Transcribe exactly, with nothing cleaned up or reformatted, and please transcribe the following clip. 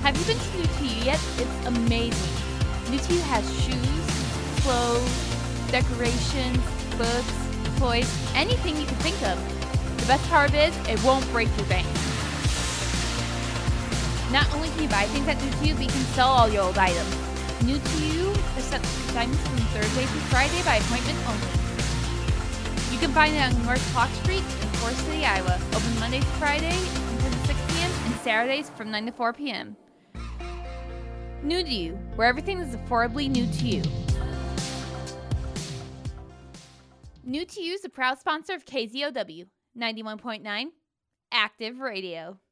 Have you been to New to You yet? It's amazing. New to You has shoes, clothes, decorations, books, toys, anything you can think of. The best part is, it won't break your bank. Not only can you buy things at New to You, but you can sell all your old items. New to You accepts consignments from Thursday through Friday by appointment only. You can find it on North Clock Street in Forest City, Iowa. Open Monday to Friday from ten to six p.m. and Saturdays from nine to four p.m. New to You, where everything is affordably new to you. New to You is a proud sponsor of K Z O W ninety-one point nine Active Radio.